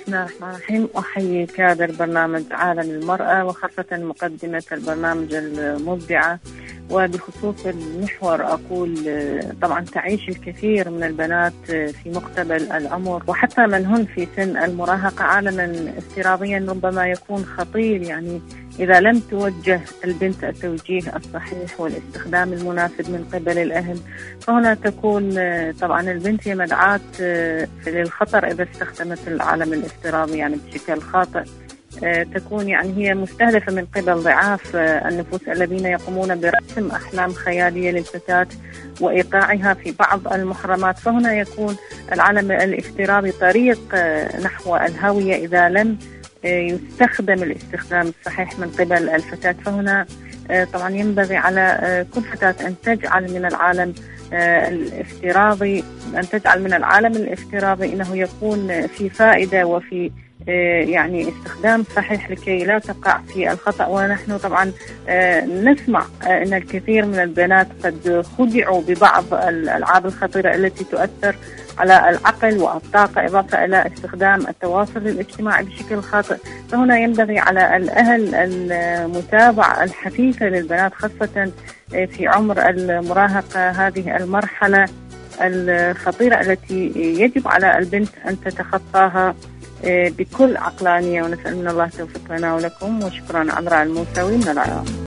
الله الرحمن الرحيم. أحيي كادر برنامج عالم المرأة وخاصة مقدمة البرنامج المبدعة، وبخصوص المحور أقول طبعا تعيش الكثير من البنات في مقتبل العمر وحتى من هن في سن المراهقة عالما افتراضيا ربما يكون خطير، يعني إذا لم توجه البنت التوجيه الصحيح والاستخدام المناسب من قبل الأهل، فهنا تكون طبعا البنت هي مدعاة للخطر إذا استخدمت العالم الافتراضي يعني بشكل خاطئ. تكون يعني هي مستهدفة من قبل ضعاف النفوس الذين يقومون برسم أحلام خيالية للفتاة وإيقاعها في بعض المحرمات، فهنا يكون العالم الافتراضي طريق نحو الهاوية إذا لم يستخدم الاستخدام الصحيح من قبل الفتاة. فهنا طبعا ينبغي على كل فتاة أن تجعل من العالم الافتراضي إنه يكون في فائدة وفي يعني استخدام صحيح لكي لا تقع في الخطأ. ونحن طبعا نسمع أن الكثير من البنات قد خدعوا ببعض الألعاب الخطيرة التي تؤثر على العقل والطاقة، إضافة إلى استخدام التواصل الاجتماعي بشكل خاطئ. فهنا ينبغي على الأهل المتابعة الحثيثة للبنات خاصة في عمر المراهقة، هذه المرحلة الخطيرة التي يجب على البنت أن تتخطاها بكل عقلانية. ونسأل من الله التوفيق لنا ولكم، وشكرا. عذراء الموسوي من العراق.